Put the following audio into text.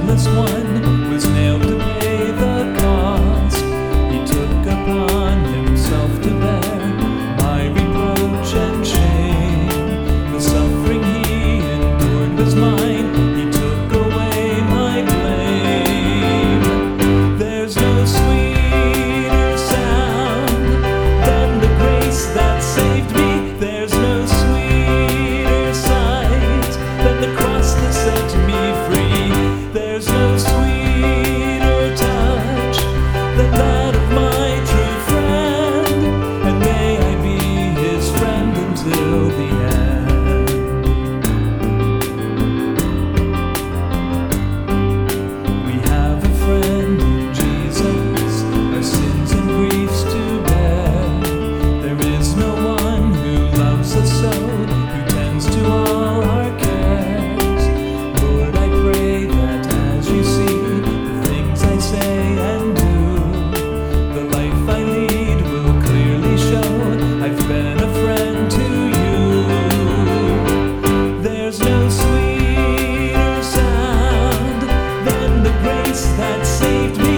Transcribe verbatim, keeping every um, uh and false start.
sinless one was nailed to pay the cost. He took upon himself to bear my reproach and shame. The suffering he endured was mine. He took away my blame. There's no sweeter sound than the grace that saved me. There's no sweeter sight than the cross that set me free. There's no sweeter touch than that of my true friend, and may I be his friend until the end. We have a friend in Jesus, our sins and griefs to bear. There is no one who loves us so, who tends to all our cares. Lord, I pray that as you see the things I say and do, the life I lead will clearly show I've been a friend to you. There's no sweeter sound than the grace that saved me.